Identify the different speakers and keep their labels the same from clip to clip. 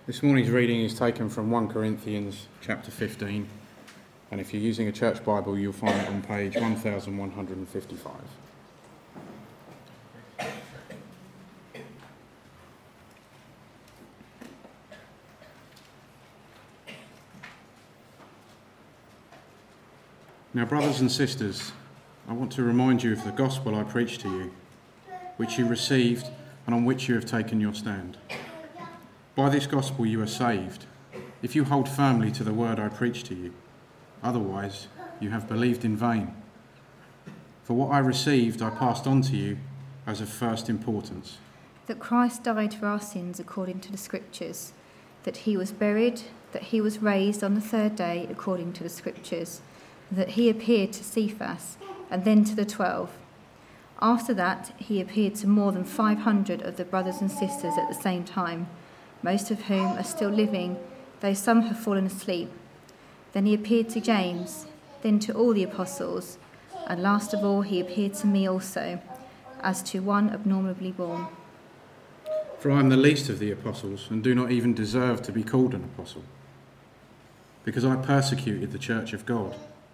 Speaker 1: This morning's reading is taken from 1 Corinthians chapter 15, and if you're using a church Bible, you'll find it on page 1155. Now, brothers and sisters, I want to remind you of the gospel I preached to you, which you received and on which you have taken your stand. By this gospel you are saved, if you hold firmly to the word I preached to you. Otherwise, you have believed in vain. For what I received I passed on to you as of first importance.
Speaker 2: That Christ died for our sins according to the Scriptures, that he was buried, that he was raised on the third day according to the Scriptures, that he appeared to Cephas and then to the 12. After that, he appeared to more than 500 of the brothers and sisters at the same time, most of whom are still living, though some have fallen asleep. Then he appeared to James, then to all the apostles, and last of all he appeared to me also, as to one abnormally born.
Speaker 1: For I am the least of the apostles, and do not even deserve to be called an apostle, because I persecuted the church of God.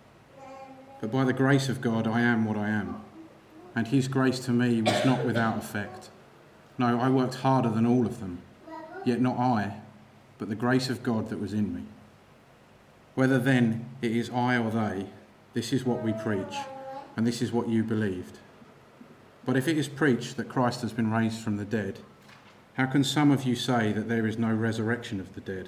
Speaker 1: But by the grace of God I am what I am, and his grace to me was not without effect. No, I worked harder than all of them, yet not I, but the grace of God that was in me. Whether then it is I or they, this is what we preach, and this is what you believed. But if it is preached that Christ has been raised from the dead, how can some of you say that there is no resurrection of the dead?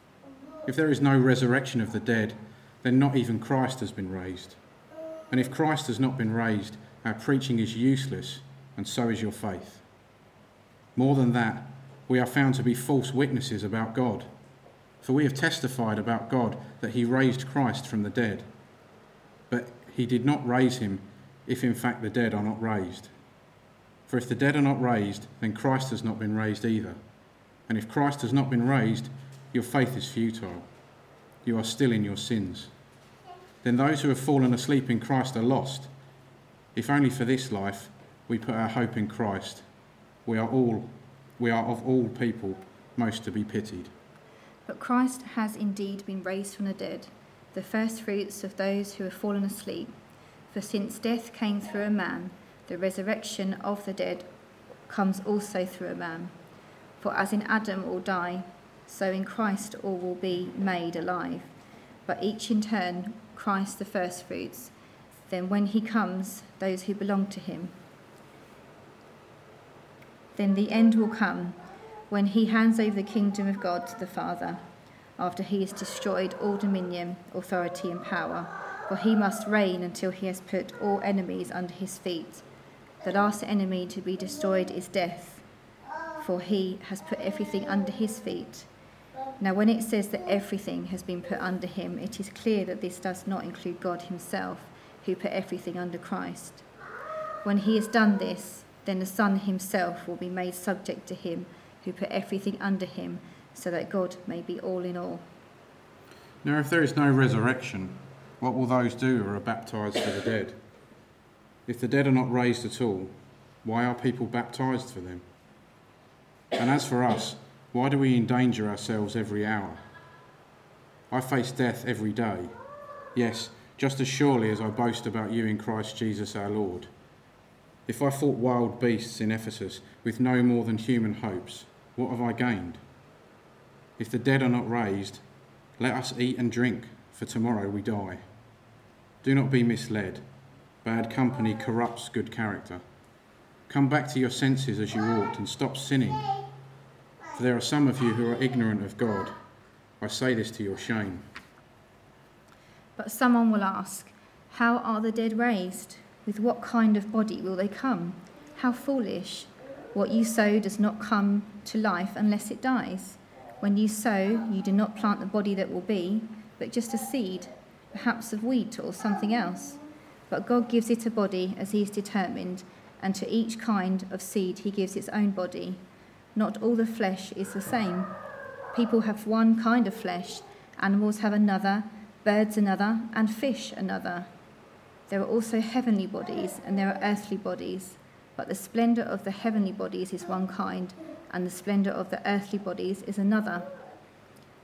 Speaker 1: If there is no resurrection of the dead, then not even Christ has been raised. And if Christ has not been raised, our preaching is useless, and so is your faith. More than that, we are found to be false witnesses about God. For we have testified about God that he raised Christ from the dead. But he did not raise him if in fact the dead are not raised. For if the dead are not raised, then Christ has not been raised either. And if Christ has not been raised, your faith is futile. You are still in your sins. Then those who have fallen asleep in Christ are lost. If only for this life we put our hope in Christ, we are of all people most to be pitied.
Speaker 2: But Christ has indeed been raised from the dead, the first fruits of those who have fallen asleep. For since death came through a man, the resurrection of the dead comes also through a man. For as in Adam all die, so in Christ all will be made alive. But each in turn, Christ the first fruits, then when he comes, those who belong to him. Then the end will come, when he hands over the kingdom of God to the Father, after he has destroyed all dominion, authority and power, for he must reign until he has put all enemies under his feet. The last enemy to be destroyed is death, for he has put everything under his feet. Now when it says that everything has been put under him, it is clear that this does not include God himself, who put everything under Christ. When he has done this, then the Son himself will be made subject to him who put everything under him, so that God may be all in all.
Speaker 1: Now if there is no resurrection, what will those do who are baptised for the dead? If the dead are not raised at all, why are people baptised for them? And as for us, why do we endanger ourselves every hour? I face death every day. Yes, just as surely as I boast about you in Christ Jesus our Lord. If I fought wild beasts in Ephesus with no more than human hopes, what have I gained? If the dead are not raised, let us eat and drink, for tomorrow we die. Do not be misled. Bad company corrupts good character. Come back to your senses as you ought and stop sinning. For there are some of you who are ignorant of God. I say this to your shame.
Speaker 2: But someone will ask, how are the dead raised? With what kind of body will they come? How foolish! What you sow does not come to life unless it dies. When you sow, you do not plant the body that will be, but just a seed, perhaps of wheat or something else. But God gives it a body as he has determined, and to each kind of seed he gives its own body. Not all the flesh is the same. People have one kind of flesh, animals have another, birds another, and fish another. There are also heavenly bodies, and there are earthly bodies. But the splendour of the heavenly bodies is one kind, and the splendour of the earthly bodies is another.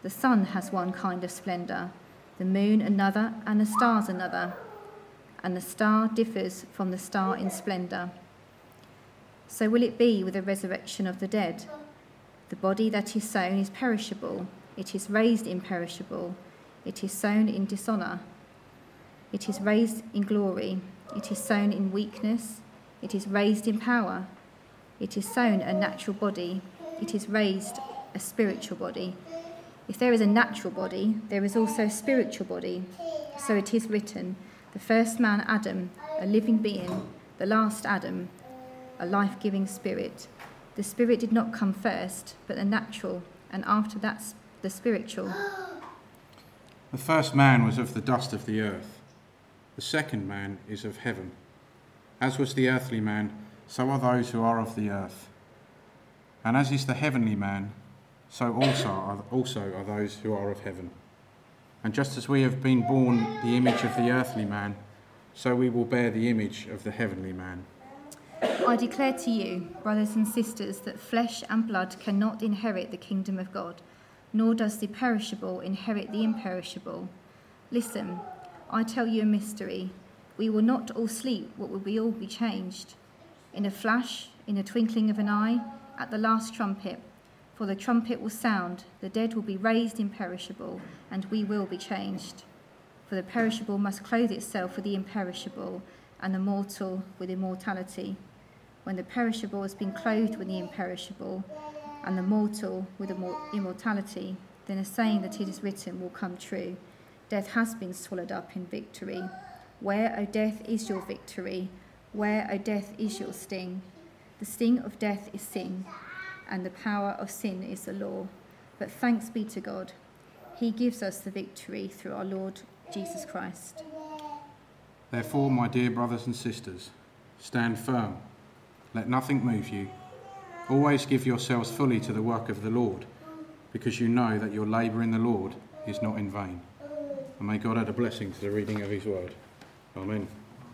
Speaker 2: The sun has one kind of splendour, the moon another, and the stars another. And the star differs from the star in splendour. So will it be with the resurrection of the dead. The body that is sown is perishable, it is raised imperishable, it is sown in dishonour, it is raised in glory, it is sown in weakness, it is raised in power, it is sown a natural body, it is raised a spiritual body. If there is a natural body, there is also a spiritual body. So it is written, the first man Adam, a living being, the last Adam, a life-giving spirit. The spirit did not come first, but the natural, and after that the spiritual.
Speaker 1: The first man was of the dust of the earth. The second man is of heaven. As was the earthly man, so are those who are of the earth. And as is the heavenly man, so also are those who are of heaven. And just as we have been born the image of the earthly man, so we will bear the image of the heavenly man.
Speaker 2: I declare to you, brothers and sisters, that flesh and blood cannot inherit the kingdom of God, nor does the perishable inherit the imperishable. Listen, I tell you a mystery. We will not all sleep, but will we all be changed? In a flash, in the twinkling of an eye, at the last trumpet. For the trumpet will sound, the dead will be raised imperishable, and we will be changed. For the perishable must clothe itself with the imperishable, and the mortal with immortality. When the perishable has been clothed with the imperishable, and the mortal with immortality, then a saying that it is written will come true. Death has been swallowed up in victory. Where, O death, is your victory? Where, O death, is your sting? The sting of death is sin, and the power of sin is the law. But thanks be to God. He gives us the victory through our Lord Jesus Christ.
Speaker 1: Therefore, my dear brothers and sisters, stand firm. Let nothing move you. Always give yourselves fully to the work of the Lord, because you know that your labour in the Lord is not in vain. And may God add a blessing to the reading of his word. Amen.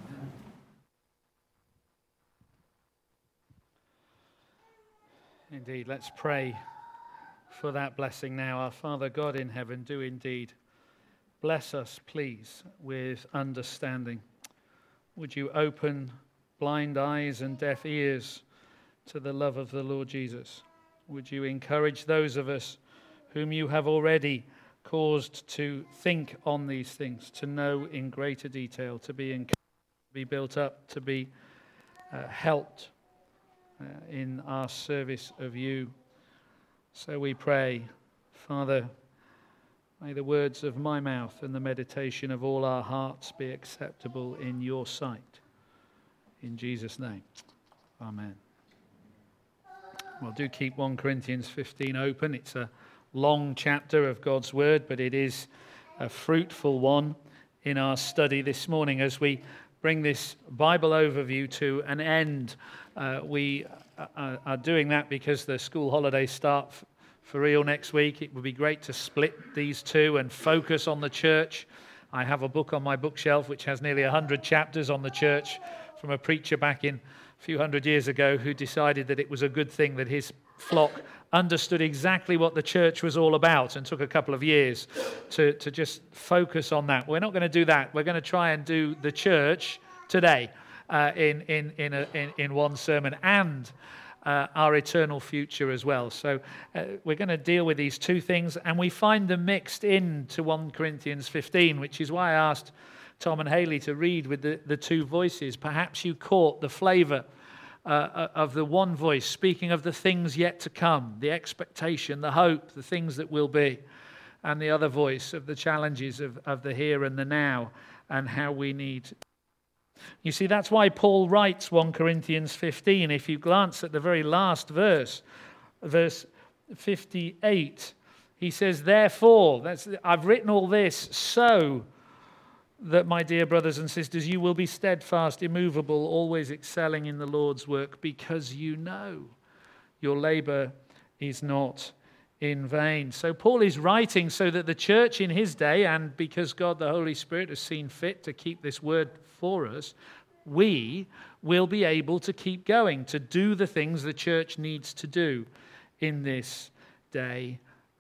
Speaker 3: Indeed, let's pray for that blessing now. Our Father God in heaven, do indeed bless us, please, with understanding. Would you open blind eyes and deaf ears to the love of the Lord Jesus? Would you encourage those of us whom you have already caused to think on these things, to know in greater detail, to be encouraged, to be built up, to be helped in our service of you. So we pray, Father, may the words of my mouth and the meditation of all our hearts be acceptable in your sight. In Jesus' name, amen. Well, do keep 1 Corinthians 15 open. It's a long chapter of God's word, but it is a fruitful one in our study this morning. As we bring this Bible overview to an end, we are doing that because the school holidays start for real next week. It would be great to split these two and focus on the church. I have a book on my bookshelf which has nearly 100 chapters on the church from a preacher back in a few hundred years ago who decided that it was a good thing that his flock understood exactly what the church was all about, and took a couple of years to just focus on that. We're not going to do that. We're going to try and do the church today in one sermon, and our eternal future as well. So we're going to deal with these two things, and we find them mixed into 1 Corinthians 15, which is why I asked Tom and Haley to read with the two voices. Perhaps you caught the flavour of the one voice speaking of the things yet to come, the expectation, the hope, the things that will be, and the other voice of the challenges of the here and the now, and how we need. You see, that's why Paul writes 1 Corinthians 15. If you glance at the very last verse 58, he says, therefore, I've written all this so that, my dear brothers and sisters, you will be steadfast, immovable, always excelling in the Lord's work, because you know your labor is not in vain. So Paul is writing so that the church in his day, and because God the Holy Spirit has seen fit to keep this word for us, we will be able to keep going, to do the things the church needs to do in this day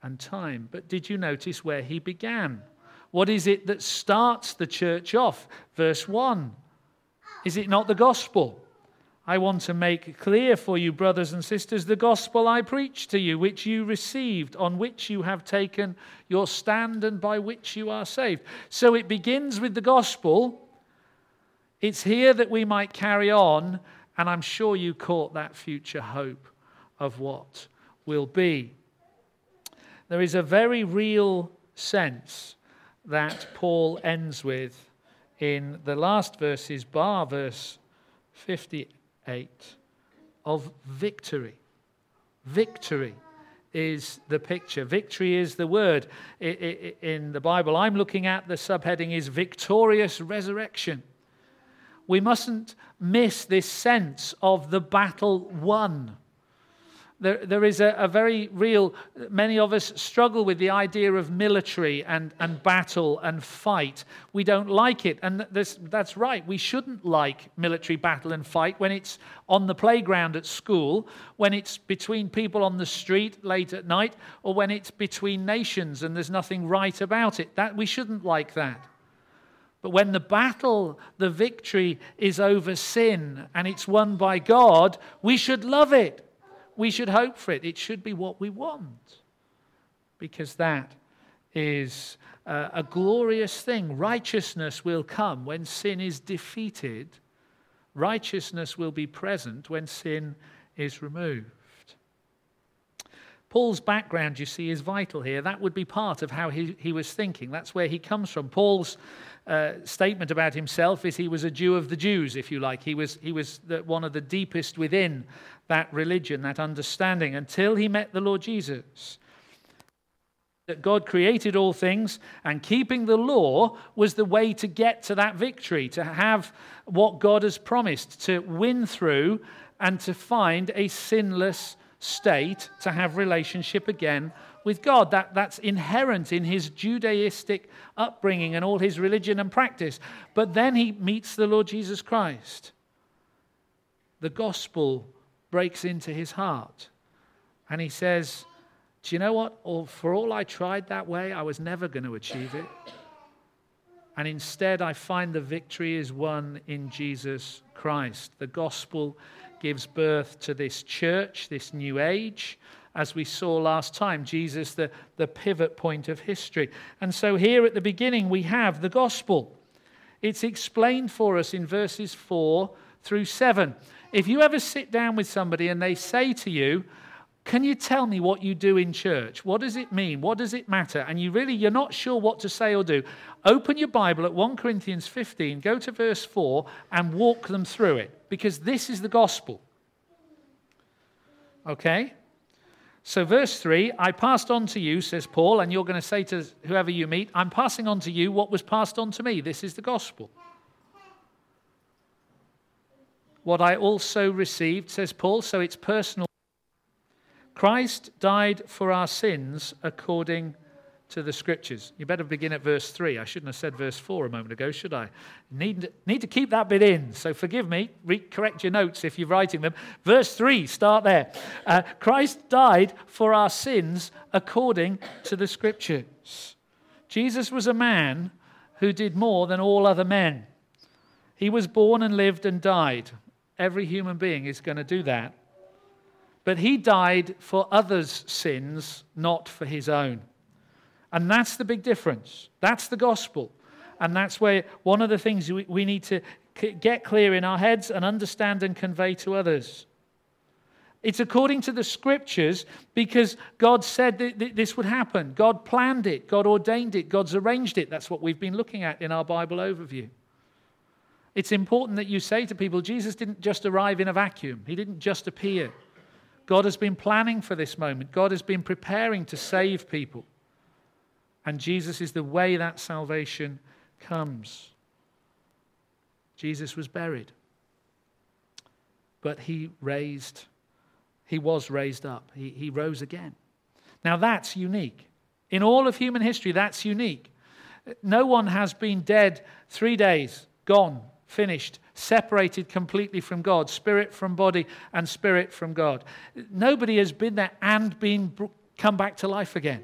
Speaker 3: and time. But did you notice where he began? What is it that starts the church off? Verse 1. Is it not the gospel? I want to make clear for you, brothers and sisters, the gospel I preached to you, which you received, on which you have taken your stand, and by which you are saved. So it begins with the gospel. It's here that we might carry on, and I'm sure you caught that future hope of what will be. There is a very real sense that Paul ends with in the last verses, bar verse 58, of victory. Victory is the picture. Victory is the word in the Bible. I'm looking at the subheading is victorious resurrection. We mustn't miss this sense of the battle won. There is a very real, many of us struggle with the idea of military and battle and fight. We don't like it, and that's right. We shouldn't like military battle and fight when it's on the playground at school, when it's between people on the street late at night, or when it's between nations and there's nothing right about it. We shouldn't like that. But when the battle, the victory is over sin and it's won by God, we should love it. We should hope for it. It should be what we want, because that is a glorious thing. Righteousness will come when sin is defeated. Righteousness will be present when sin is removed. Paul's background, you see, is vital here. That would be part of how he was thinking. That's where he comes from. Paul's statement about himself is he was a Jew of the Jews, if you like. He was one of the deepest within that religion, that understanding, until he met the Lord Jesus. That God created all things, and keeping the law was the way to get to that victory, to have what God has promised, to win through and to find a sinless state, to have relationship again with God. That's inherent in his Judaistic upbringing and all his religion and practice. But then he meets the Lord Jesus Christ. The gospel breaks into his heart. And he says, do you know what? For all I tried that way, I was never going to achieve it. And instead, I find the victory is won in Jesus Christ. The gospel gives birth to this church, this new age. As we saw last time, Jesus, the pivot point of history. And so here at the beginning, we have the gospel. It's explained for us in verses 4 through 7. If you ever sit down with somebody and they say to you, can you tell me what you do in church? What does it mean? What does it matter? And you're not sure what to say or do. Open your Bible at 1 Corinthians 15, go to verse 4 and walk them through it. Because this is the gospel. Okay? So verse 3, I passed on to you, says Paul, and you're going to say to whoever you meet, I'm passing on to you what was passed on to me. This is the gospel. What I also received, says Paul, so it's personal. Christ died for our sins according to the Scriptures. You better begin at verse 3. I shouldn't have said verse 4 a moment ago, should I? Need to keep that bit in, so forgive me. Correct your notes if you're writing them. Verse 3, start there. Christ died for our sins according to the Scriptures. Jesus was a man who did more than all other men. He was born and lived and died. Every human being is going to do that. But he died for others' sins, not for his own. And that's the big difference. That's the gospel. And that's where one of the things we need to get clear in our heads and understand and convey to others. It's according to the Scriptures because God said that this would happen. God planned it. God ordained it. God's arranged it. That's what we've been looking at in our Bible overview. It's important that you say to people, Jesus didn't just arrive in a vacuum. He didn't just appear. God has been planning for this moment. God has been preparing to save people. And Jesus is the way that salvation comes. Jesus was buried. But he was raised up. He rose again. Now that's unique. In all of human history, that's unique. No one has been dead 3 days, gone, finished, separated completely from God, spirit from body and spirit from God. Nobody has been there and come back to life again.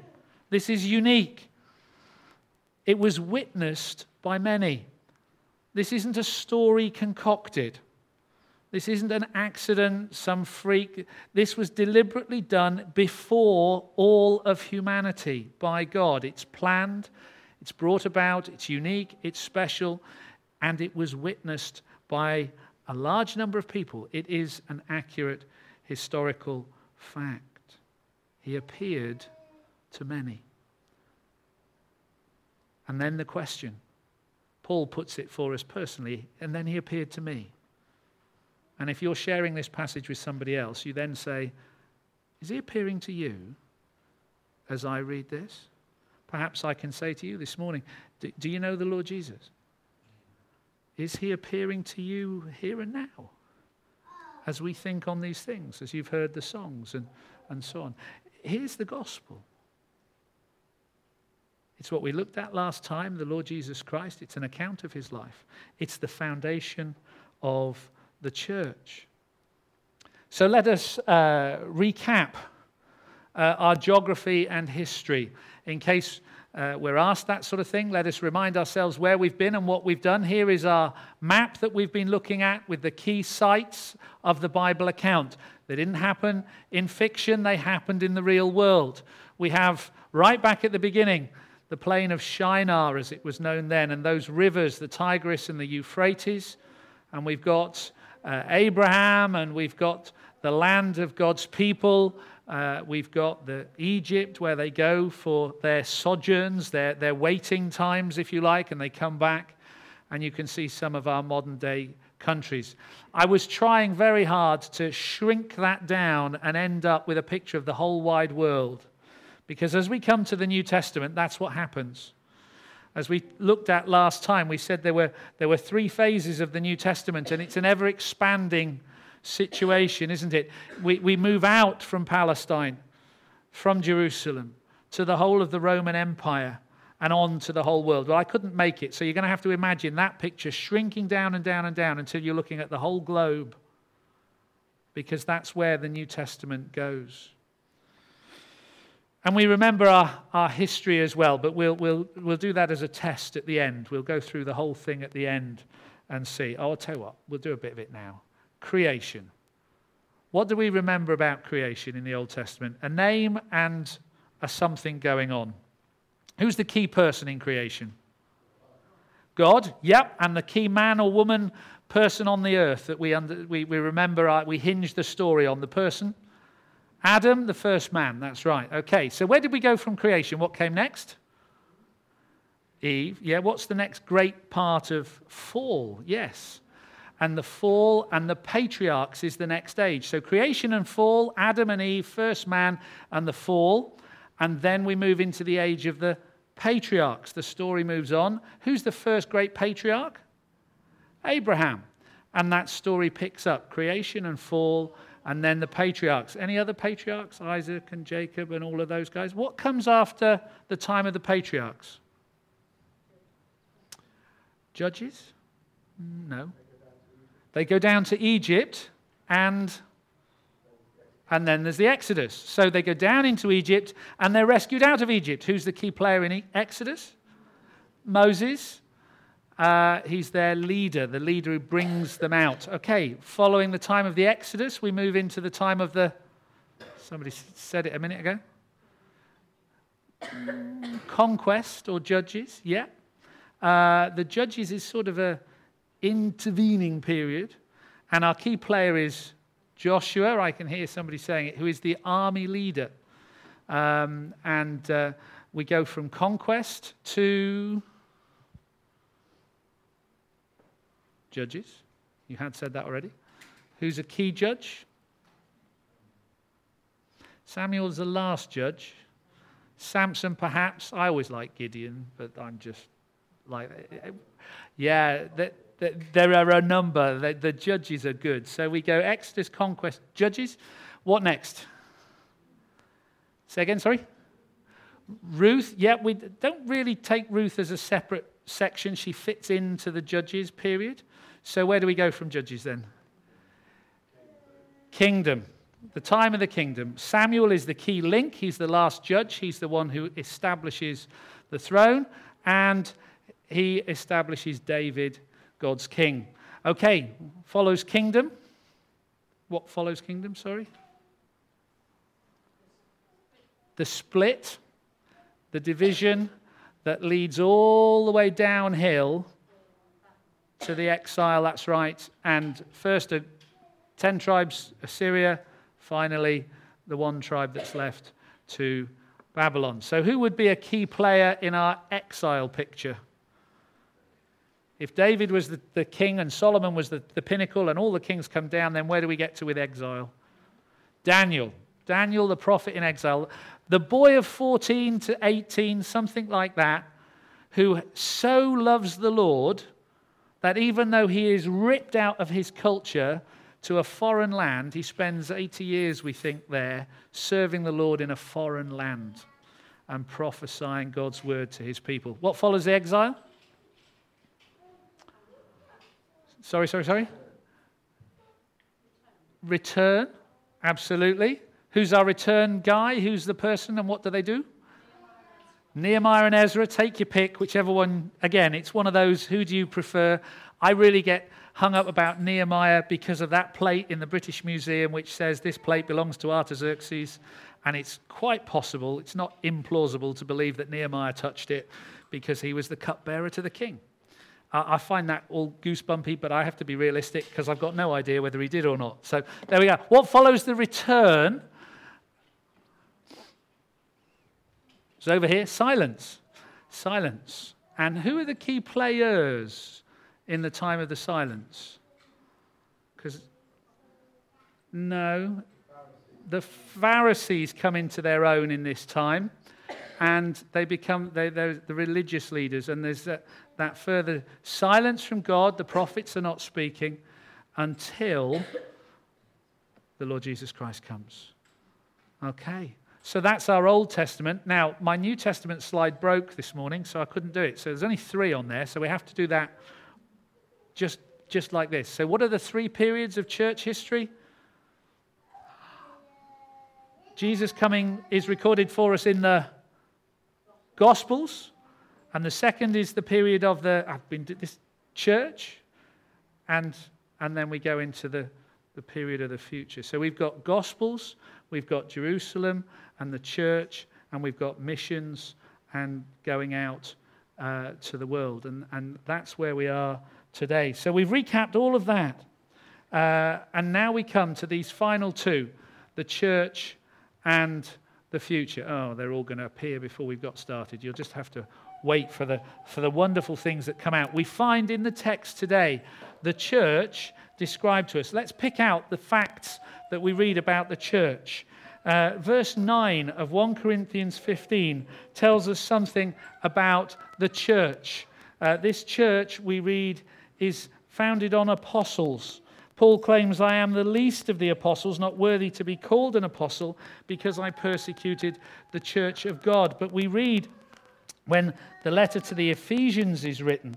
Speaker 3: This is unique. It was witnessed by many. This isn't a story concocted. This isn't an accident, some freak. This was deliberately done before all of humanity by God. It's planned, it's brought about, it's unique, it's special, and it was witnessed by a large number of people. It is an accurate historical fact. He appeared to many. And then the question, Paul puts it for us personally, and then he appeared to me. And if you're sharing this passage with somebody else, you then say, is he appearing to you as I read this? Perhaps I can say to you this morning, do you know the Lord Jesus? Is he appearing to you here and now? As we think on these things, as you've heard the songs and so on. Here's the gospel. It's what we looked at last time, the Lord Jesus Christ. It's an account of his life. It's the foundation of the church. So let us recap our geography and history. In case we're asked that sort of thing, let us remind ourselves where we've been and what we've done. Here is our map that we've been looking at with the key sites of the Bible account. They didn't happen in fiction, they happened in the real world. We have, right back at the beginning, the plain of Shinar, as it was known then, and those rivers, the Tigris and the Euphrates. And we've got Abraham, and we've got the land of God's people. We've got the Egypt, where they go for their sojourns, their waiting times, if you like, and they come back. And you can see some of our modern-day countries. I was trying very hard to shrink that down and end up with a picture of the whole wide world. Because as we come to the New Testament, that's what happens. As we looked at last time, we said there were three phases of the New Testament, and it's an ever-expanding situation, isn't it? We move out from Palestine, from Jerusalem, to the whole of the Roman Empire, and on to the whole world. Well, I couldn't make it, so you're going to have to imagine that picture shrinking down and down and down until you're looking at the whole globe, because that's where the New Testament goes. And we remember our history as well, but we'll do that as a test at the end. We'll go through the whole thing at the end and see. Oh, I'll tell you what, we'll do a bit of it now. Creation. What do we remember about creation in the Old Testament? A name and a something going on. Who's the key person in creation? God, yep, and the key man or woman, person on the earth that we remember, we hinge the story on the person. Adam, the first man, that's right. Okay, so where did we go from creation? What came next? Eve. Yeah, what's the next great part of fall? Yes. And the fall and the patriarchs is the next stage. So creation and fall, Adam and Eve, first man, and the fall. And then we move into the age of the patriarchs. The story moves on. Who's the first great patriarch? Abraham. And that story picks up creation and fall, and then the patriarchs. Any other patriarchs? Isaac and Jacob and all of those guys. What comes after the time of the patriarchs? Judges? No. They go down to Egypt, and then there's the Exodus. So they go down into Egypt, and they're rescued out of Egypt. Who's the key player in Exodus? Moses. He's their leader, the leader who brings them out. Okay, following the time of the Exodus, we move into the time of the... Somebody said it a minute ago. Conquest or Judges, yeah. The Judges is sort of a intervening period, and our key player is Joshua. I can hear somebody saying it, who is the army leader. We go from conquest to Judges. You had said that already. Who's a key judge? Samuel's the last judge. Samson, perhaps. I always like Gideon, but I'm just like, yeah, there are a number. The judges are good. So we go Exodus, conquest, Judges. What next? Say again, sorry? Ruth. Yeah, we don't really take Ruth as a separate section. She fits into the Judges period. So where do we go from Judges then? Kingdom. the time of the kingdom. Samuel is the key link. He's the last judge. He's the one who establishes the throne, and he establishes David, God's king. Okay, follows kingdom. What follows kingdom, sorry? The split, the division that leads all the way downhill to the exile, that's right. And first 10 tribes, Assyria, finally the one tribe that's left to Babylon. So who would be a key player in our exile picture? If David was the king and Solomon was the pinnacle and all the kings come down, then where do we get to with exile? Daniel. Daniel, the prophet in exile. The boy of 14 to 18, something like that, who so loves the Lord that even though he is ripped out of his culture to a foreign land, he spends 80 years, we think, there, serving the Lord in a foreign land and prophesying God's word to his people. What follows the exile? Sorry. Return, absolutely. Who's our return guy? Who's the person and what do they do? Nehemiah and Ezra, take your pick, whichever one. Again, it's one of those, who do you prefer? I really get hung up about Nehemiah because of that plate in the British Museum which says this plate belongs to Artaxerxes, and it's quite possible, it's not implausible to believe that Nehemiah touched it because he was the cupbearer to the king. I find that all goosebumpy, but I have to be realistic because I've got no idea whether he did or not. So there we go. What follows the return? So over here, silence. Silence. And who are the key players in the time of the silence? Because, no, the Pharisees come into their own in this time, and they become they're the religious leaders, and there's that further silence from God. The prophets are not speaking until the Lord Jesus Christ comes. Okay. So that's our Old Testament. Now, my New Testament slide broke this morning, so I couldn't do it. So there's only 3 on there, so we have to do that just like this. So what are the 3 periods of church history? Jesus coming is recorded for us in the Gospels, and the second is the period of this church, and then we go into the period of the future. So we've got Gospels, we've got Jerusalem and the church, and we've got missions and going out to the world. And that's where we are today. So we've recapped all of that. And now we come to these final 2, the church and the future. Oh, they're all going to appear before we've got started. You'll just have to wait for the wonderful things that come out. We find in the text today the church described to us. Let's pick out the facts that we read about the church. Verse 9 of 1 Corinthians 15 tells us something about the church. This church, we read, is founded on apostles. Paul claims, I am the least of the apostles, not worthy to be called an apostle, because I persecuted the church of God. But we read, when the letter to the Ephesians is written,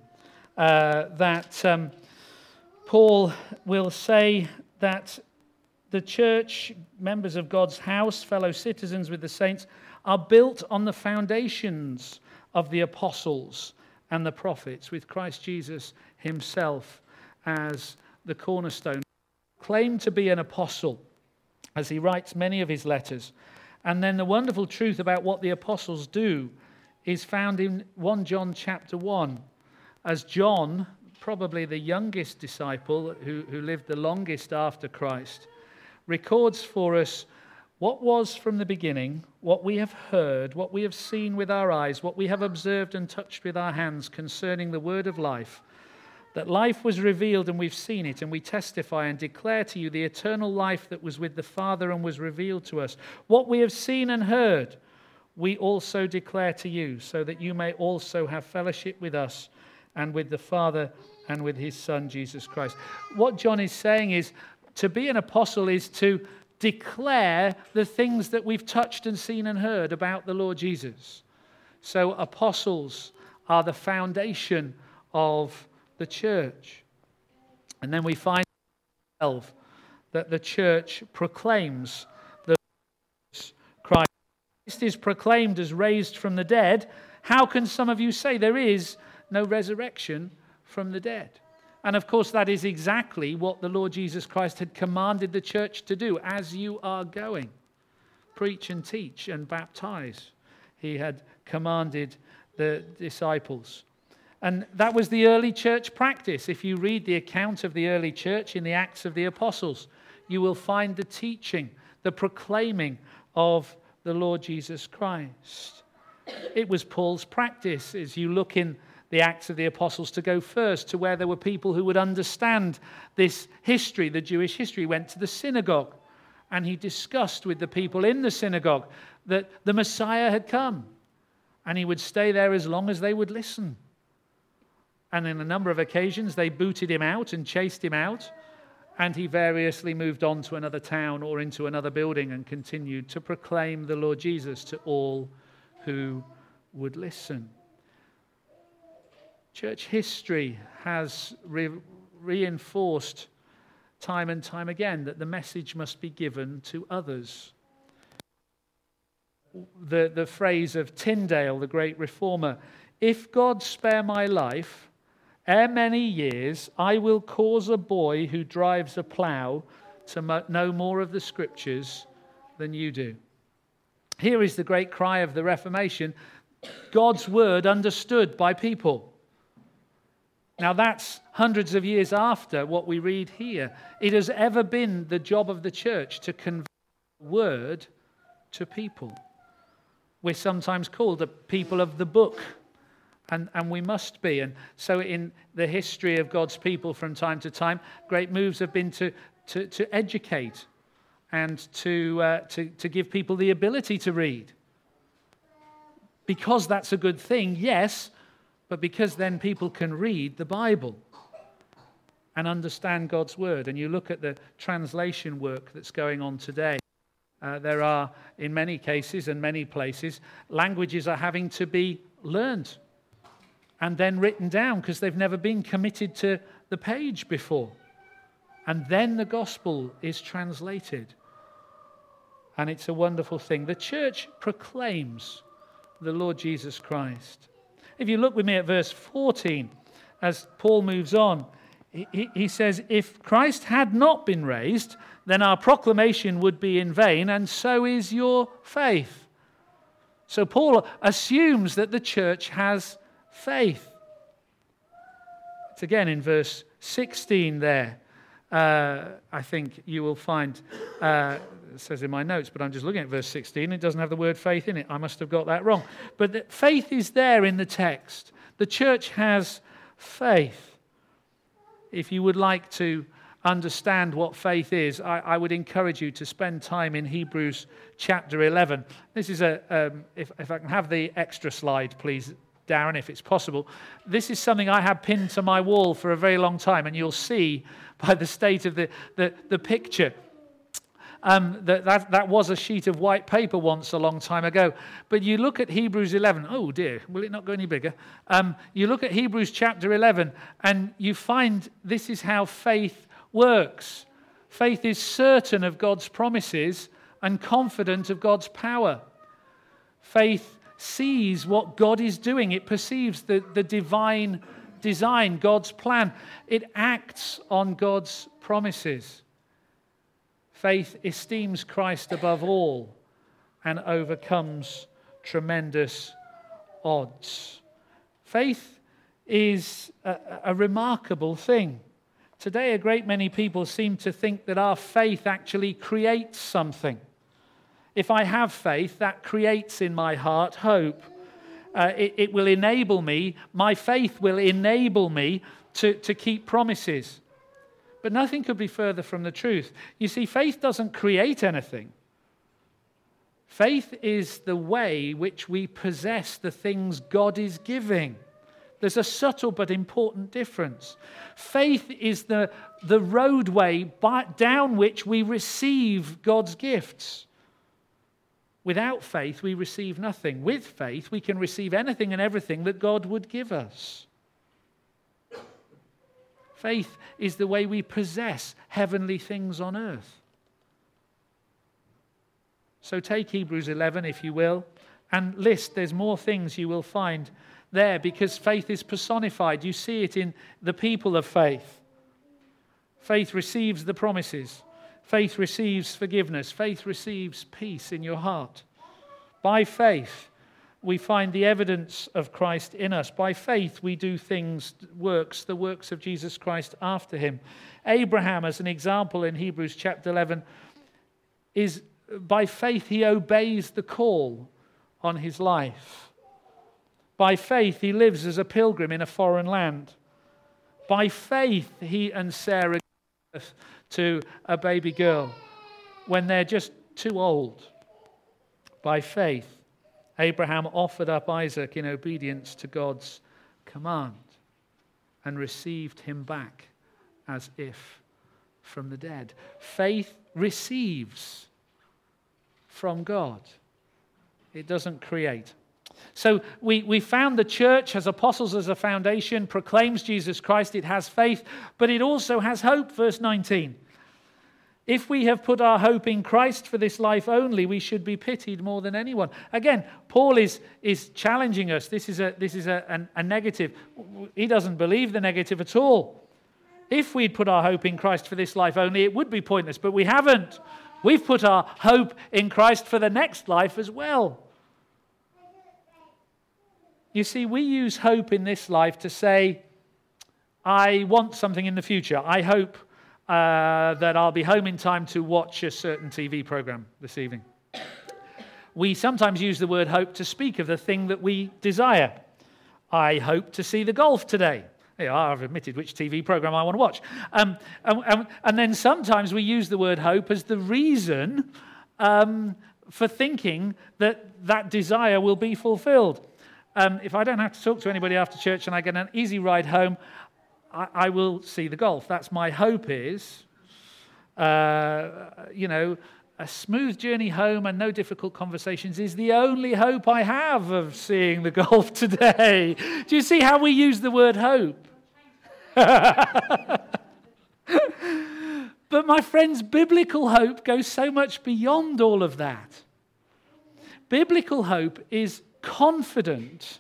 Speaker 3: that Paul will say that the church, members of God's house, fellow citizens with the saints, are built on the foundations of the apostles and the prophets, with Christ Jesus himself as the cornerstone. Claimed to be an apostle, as he writes many of his letters. And then the wonderful truth about what the apostles do is found in 1 John chapter 1. As John, probably the youngest disciple who lived the longest after Christ, records for us what was from the beginning, what we have heard, what we have seen with our eyes, what we have observed and touched with our hands concerning the word of life, that life was revealed and we've seen it, and we testify and declare to you the eternal life that was with the Father and was revealed to us. What we have seen and heard, we also declare to you, so that you may also have fellowship with us and with the Father and with his Son, Jesus Christ. What John is saying is, to be an apostle is to declare the things that we've touched and seen and heard about the Lord Jesus. So apostles are the foundation of the church. And then we find 12 that the church proclaims the Christ. Christ is proclaimed as raised from the dead. How can some of you say there is no resurrection from the dead? And of course, that is exactly what the Lord Jesus Christ had commanded the church to do. As you are going, preach and teach and baptize. He had commanded the disciples. And that was the early church practice. If you read the account of the early church in the Acts of the Apostles, you will find the teaching, the proclaiming of the Lord Jesus Christ. It was Paul's practice, as you look in the Acts of the Apostles, to go first to where there were people who would understand this history, the Jewish history. He went to the synagogue and he discussed with the people in the synagogue that the Messiah had come, and he would stay there as long as they would listen. And in a number of occasions, they booted him out and chased him out, and he variously moved on to another town or into another building and continued to proclaim the Lord Jesus to all who would listen. Church history has reinforced time and time again that the message must be given to others. The phrase of Tyndale, the great reformer, "If God spare my life, ere many years, I will cause a boy who drives a plough to know more of the Scriptures than you do." Here is the great cry of the Reformation: God's word understood by people. Now that's hundreds of years after what we read here. It has ever been the job of the church to convey the word to people. We're sometimes called a people of the book. And we must be. And so in the history of God's people from time to time, great moves have been to educate and to give people the ability to read. Because that's a good thing, yes, but because then people can read the Bible and understand God's word. And you look at the translation work that's going on today. There are, in many cases and many places, languages are having to be learned and then written down because they've never been committed to the page before. And then the gospel is translated. And it's a wonderful thing. The church proclaims the Lord Jesus Christ. If you look with me at verse 14, as Paul moves on, he says, "If Christ had not been raised, then our proclamation would be in vain, and so is your faith." So Paul assumes that the church has faith. It's again in verse 16 there. I think you will find, it says in my notes, but I'm just looking at verse 16. It doesn't have the word faith in it. I must have got that wrong. But faith is there in the text. The church has faith. If you would like to understand what faith is, I would encourage you to spend time in Hebrews chapter 11. This is if I can have the extra slide, please, Darren, if it's possible. This is something I had pinned to my wall for a very long time, and you'll see by the state of the picture that was a sheet of white paper once a long time ago. But you look at Hebrews 11. Oh dear, will it not go any bigger? You look at Hebrews chapter 11, and you find this is how faith works. Faith is certain of God's promises and confident of God's power. Faith sees what God is doing. It perceives the divine design, God's plan. It acts on God's promises. Faith esteems Christ above all and overcomes tremendous odds. Faith is a remarkable thing. Today, a great many people seem to think that our faith actually creates something. If I have faith, that creates in my heart hope. It will enable me, my faith will enable me to keep promises. But nothing could be further from the truth. You see, faith doesn't create anything. Faith is the way which we possess the things God is giving. There's a subtle but important difference. Faith is the roadway down which we receive God's gifts. Without faith, we receive nothing. With faith, we can receive anything and everything that God would give us. Faith is the way we possess heavenly things on earth. So take Hebrews 11, if you will, and list. There's more things you will find there because faith is personified. You see it in the people of faith. Faith receives the promises. Faith receives forgiveness. Faith receives peace in your heart. By faith, we find the evidence of Christ in us. By faith, we do the works of Jesus Christ after him. Abraham, as an example in Hebrews chapter 11, is by faith he obeys the call on his life. By faith, he lives as a pilgrim in a foreign land. By faith, he and Sarah give birth to a baby girl when they're just too old. By faith, Abraham offered up Isaac in obedience to God's command and received him back as if from the dead. Faith receives from God. It doesn't create. So we found the church has apostles as a foundation, proclaims Jesus Christ, it has faith, but it also has hope, verse 19. If we have put our hope in Christ for this life only, we should be pitied more than anyone. Again, Paul is challenging us. This is a negative. He doesn't believe the negative at all. If we'd put our hope in Christ for this life only, it would be pointless, but we haven't. We've put our hope in Christ for the next life as well. You see, we use hope in this life to say, I want something in the future. I hope that I'll be home in time to watch a certain TV program this evening. We sometimes use the word hope to speak of the thing that we desire. I hope to see the golf today. I've admitted which TV program I want to watch. And then sometimes we use the word hope as the reason for thinking that desire will be fulfilled. If I don't have to talk to anybody after church and I get an easy ride home, I will see the golf. That's my hope is, a smooth journey home and no difficult conversations is the only hope I have of seeing the golf today. Do you see how we use the word hope? But my friends, biblical hope goes so much beyond all of that. Biblical hope is confident.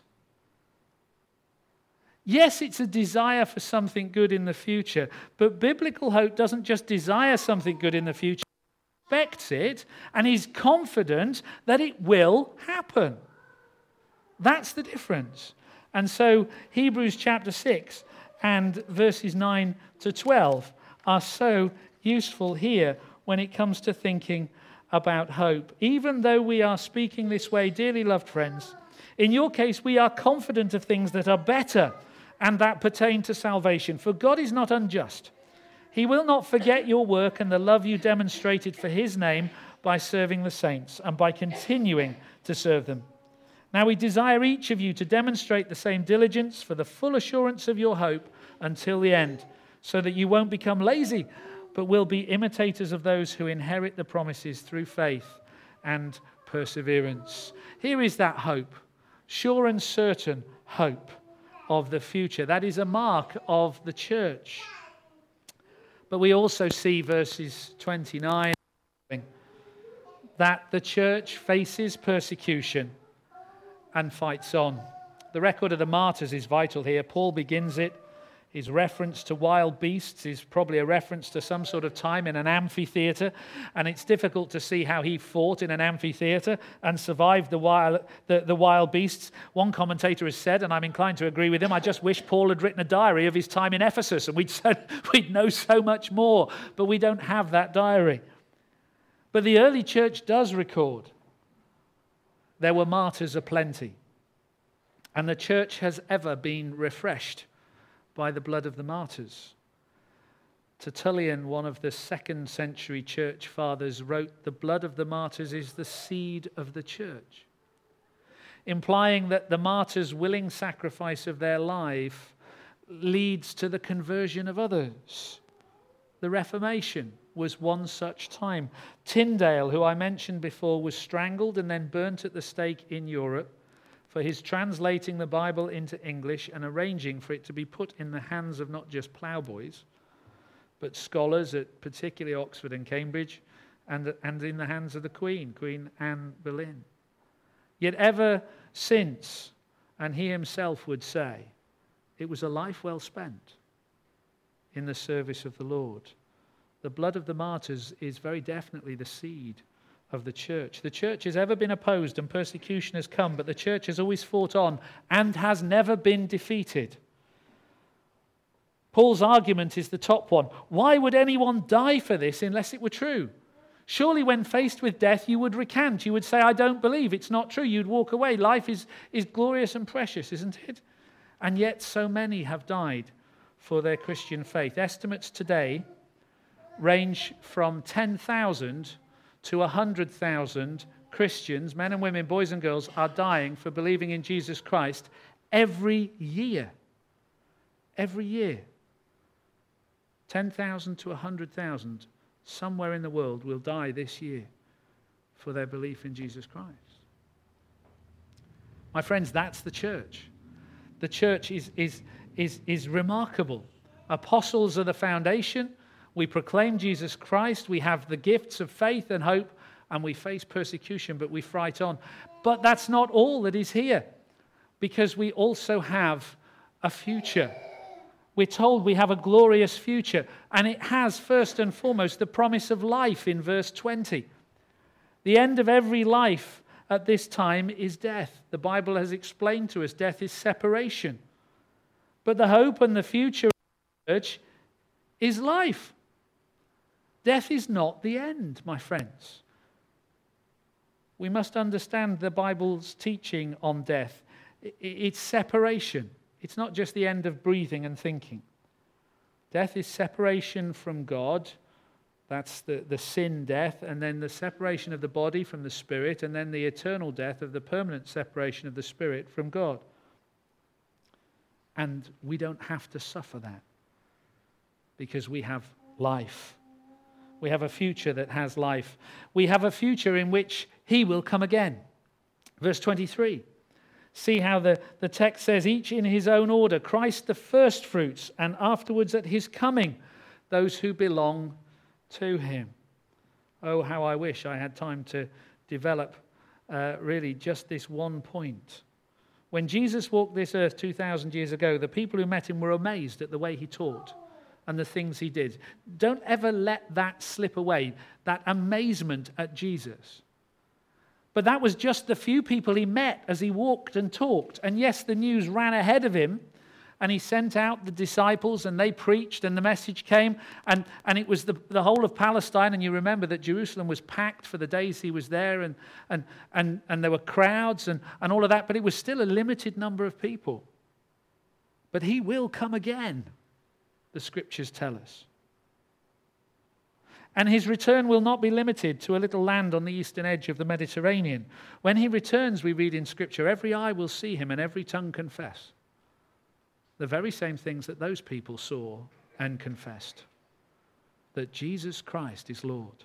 Speaker 3: Yes, it's a desire for something good in the future, but biblical hope doesn't just desire something good in the future, he expects it and is confident that it will happen. That's the difference. And so Hebrews chapter 6 and verses 9 to 12 are so useful here when it comes to thinking about hope. Even though we are speaking this way, dearly loved friends, in your case we are confident of things that are better and that pertain to salvation. For God is not unjust. He will not forget your work and the love you demonstrated for his name by serving the saints and by continuing to serve them. Now we desire each of you to demonstrate the same diligence for the full assurance of your hope until the end, so that you won't become lazy, but will be imitators of those who inherit the promises through faith and perseverance. Here is that hope, sure and certain hope of the future. That is a mark of the church. But we also see verses 29 that the church faces persecution and fights on. The record of the martyrs is vital here. Paul begins it. His reference to wild beasts is probably a reference to some sort of time in an amphitheater, and it's difficult to see how he fought in an amphitheater and survived the wild beasts. One commentator has said, and I'm inclined to agree with him, I just wish Paul had written a diary of his time in Ephesus, and we'd know so much more, but we don't have that diary. But the early church does record there were martyrs aplenty, and the church has ever been refreshed by the blood of the martyrs. Tertullian, one of the 2nd century church fathers, wrote, "The blood of the martyrs is the seed of the church," implying that the martyrs' willing sacrifice of their life leads to the conversion of others. The Reformation was one such time. Tyndale, who I mentioned before, was strangled and then burnt at the stake in Europe for his translating the Bible into English and arranging for it to be put in the hands of not just ploughboys, but scholars at particularly Oxford and Cambridge, and in the hands of the Queen Anne Boleyn. Yet ever since, and he himself would say, it was a life well spent in the service of the Lord. The blood of the martyrs is very definitely the seed of the church. The church has ever been opposed and persecution has come, but the church has always fought on and has never been defeated. Paul's argument is the top one. Why would anyone die for this unless it were true? Surely when faced with death, you would recant. You would say, I don't believe, it's not true. You'd walk away. Life is glorious and precious, isn't it? And yet so many have died for their Christian faith. Estimates today range from 10,000 to 100,000 Christians, men and women, boys and girls, are dying for believing in Jesus Christ every year. Every year. 10,000 to 100,000 somewhere in the world will die this year for their belief in Jesus Christ. My friends, that's the church. The church is remarkable. Apostles are the foundation. We proclaim Jesus Christ. We have the gifts of faith and hope, and we face persecution, but we fight on. But that's not all that is here, because we also have a future. We're told we have a glorious future, and it has, first and foremost, the promise of life in verse 20. The end of every life at this time is death. The Bible has explained to us death is separation. But the hope and the future of the church is life. Death is not the end, my friends. We must understand the Bible's teaching on death. It's separation. It's not just the end of breathing and thinking. Death is separation from God. That's the sin death, and then the separation of the body from the spirit, and then the eternal death of the permanent separation of the spirit from God. And we don't have to suffer that because we have life. We have a future that has life. We have a future in which he will come again. Verse 23. See how the text says, each in his own order, Christ the first fruits, and afterwards at his coming, those who belong to him. Oh, how I wish I had time to develop really just this one point. When Jesus walked this earth 2,000 years ago, the people who met him were amazed at the way he taught and the things he did. Don't ever let that slip away, that amazement at Jesus. But that was just the few people he met as he walked and talked. And yes, the news ran ahead of him, and he sent out the disciples, and they preached, and the message came, and it was the whole of Palestine. And you remember that Jerusalem was packed for the days he was there, and there were crowds and all of that, but it was still a limited number of people. But he will come again, the scriptures tell us. And his return will not be limited to a little land on the eastern edge of the Mediterranean. When he returns, we read in Scripture, every eye will see him and every tongue confess. The very same things that those people saw and confessed. That Jesus Christ is Lord.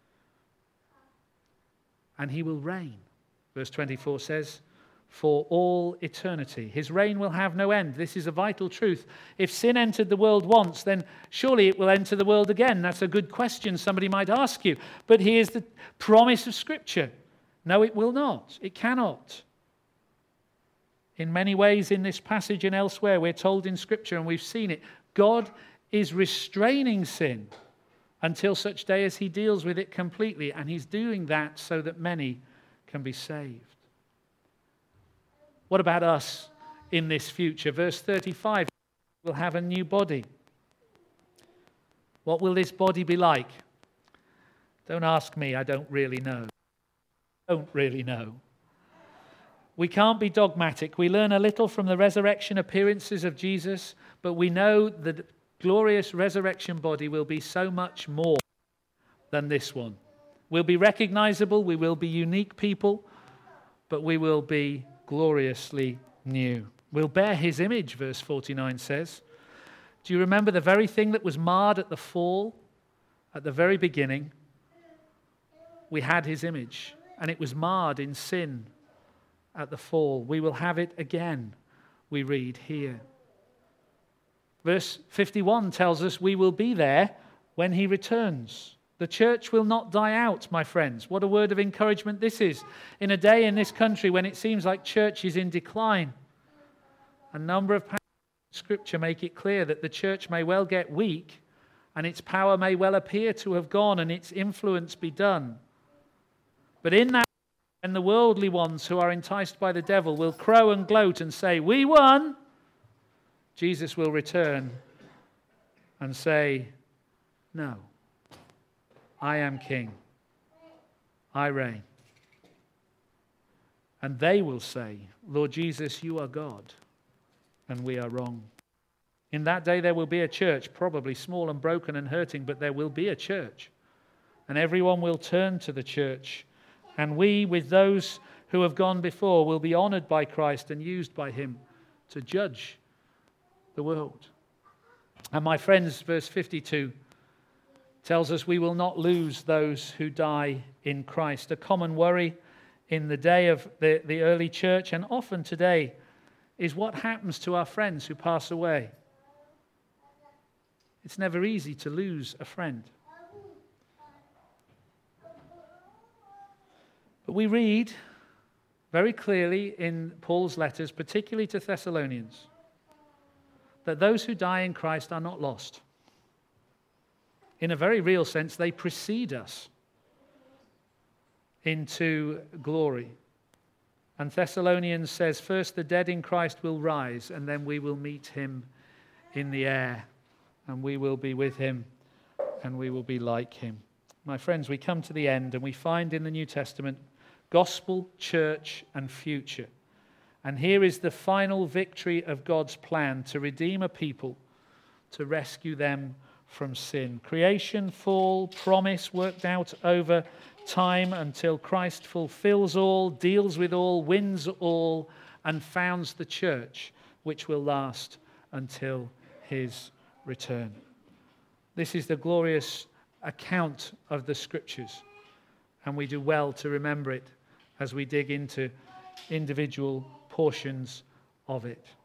Speaker 3: And he will reign. Verse 24 says, for all eternity. His reign will have no end. This is a vital truth. If sin entered the world once, then surely it will enter the world again. That's a good question somebody might ask you. But here's the promise of Scripture. No, it will not. It cannot. In many ways in this passage and elsewhere, we're told in Scripture, and we've seen it, God is restraining sin until such day as he deals with it completely. And he's doing that so that many can be saved. What about us in this future? Verse 35, we'll have a new body. What will this body be like? Don't ask me, I don't really know. Don't really know. We can't be dogmatic. We learn a little from the resurrection appearances of Jesus, but we know that the glorious resurrection body will be so much more than this one. We'll be recognizable, we will be unique people, but we will be gloriously new. We'll bear his image, verse 49 says. Do you remember the very thing that was marred at the fall, at the very beginning? We had his image, and it was marred in sin at the fall. We will have it again, we read here. Verse 51 tells us we will be there when he returns. The church will not die out, my friends. What a word of encouragement this is. In a day in this country when it seems like church is in decline, a number of passages in Scripture make it clear that the church may well get weak and its power may well appear to have gone and its influence be done. But in that, when the worldly ones who are enticed by the devil will crow and gloat and say, "We won," Jesus will return and say, "No, I am king. I reign." And they will say, "Lord Jesus, you are God, and we are wrong." In that day there will be a church, probably small and broken and hurting, but there will be a church. And everyone will turn to the church. And we, with those who have gone before, will be honored by Christ and used by him to judge the world. And my friends, verse 52 tells us we will not lose those who die in Christ. A common worry in the day of the early church, and often today, is what happens to our friends who pass away. It's never easy to lose a friend. But we read very clearly in Paul's letters, particularly to Thessalonians, that those who die in Christ are not lost. In a very real sense, they precede us into glory. And Thessalonians says, first the dead in Christ will rise, and then we will meet him in the air, and we will be with him, and we will be like him. My friends, we come to the end, and we find in the New Testament gospel, church, and future. And here is the final victory of God's plan to redeem a people, to rescue them from sin. Creation, fall, promise worked out over time until Christ fulfills all, deals with all, wins all, and founds the church, which will last until his return. This is the glorious account of the Scriptures, and we do well to remember it as we dig into individual portions of it.